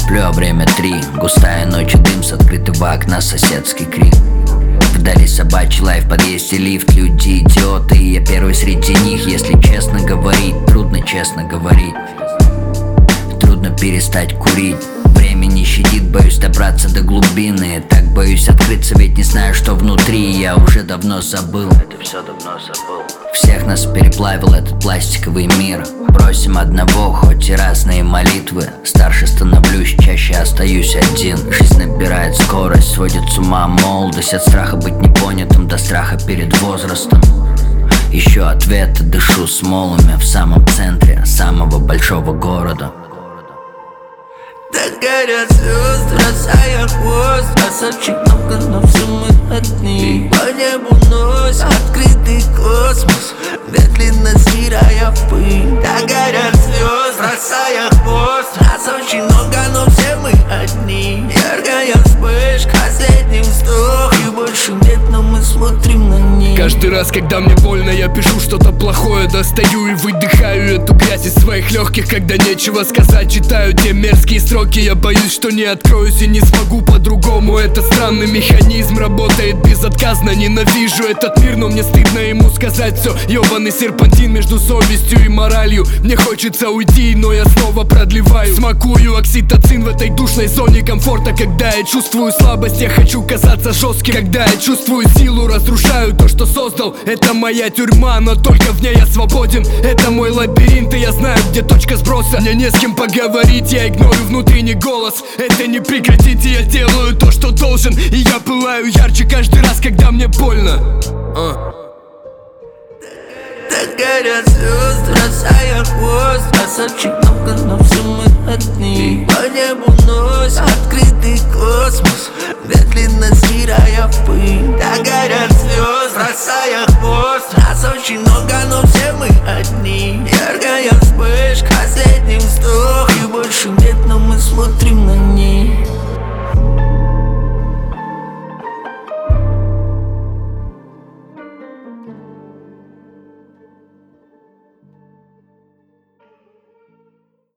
сплю, а время 3. Густая ночь и дым с открытого окна, соседский крик. Вдали собачий лай, в подъезде лифт. Люди идиоты, и я первый среди них. Если честно говорить, трудно честно говорить. Трудно перестать курить. Время не щадит, боюсь добраться до глубины. Так боюсь открыться, ведь не знаю, что внутри. Я уже давно забыл, это все давно забыл. Всех нас переплавил этот пластиковый мир. Просим одного, хоть и разные молитвы. Старше становлюсь, чаще остаюсь один. Жизнь набирает скорость, сводит с ума молодость. От страха быть непонятым до страха перед возрастом. Ищу ответы, дышу смолами в самом центре самого большого города. Так горят звезды, бросая хвост. Красавчик много, но все мы одни. По небу носит открытый космос, медленно стирая в пыль. Так горят звезды, бросая хвост. Нас очень много, но все мы одни. Яркая вспышка, последний вздох. И больше нет, но мы смотрим на них. Каждый раз, когда мне больно, я пишу что-то плохое. Достаю и выдыхаю эту грязь из своих легких. Когда нечего сказать, читаю те мерзкие строки. Я боюсь, что не откроюсь и не смогу по-другому. Это странный механизм, работает безотказно. Ненавижу этот мир, но мне стыдно ему сказать все. Ёбаный серпантин между совестью и моралью. Мне хочется уйти, но я снова продлеваю. Смакую окситоцин в этой душной зоне комфорта. Когда я чувствую слабость, я хочу казаться жестким. Когда я чувствую силу, разрушаю то, что создал. Это моя тюрьма, но только в ней я свободен. Это мой лабиринт, и я знаю, где точка сброса. Мне не с кем поговорить, я игнорю внутренний голос. Это не прекратить, и я делаю то, что должен. И я пылаю ярче каждый раз, когда мне больно. Так горят звезды, бросая хвост. Красавчик много, но все мы одни. По небу носит открытый космос, медленно стирая в пыль. Так горят звезды, бросая хвост. Нас очень много, но все мы одни. Яркая вспышка, последний вздох. И больше нет, но мы смотрим на них.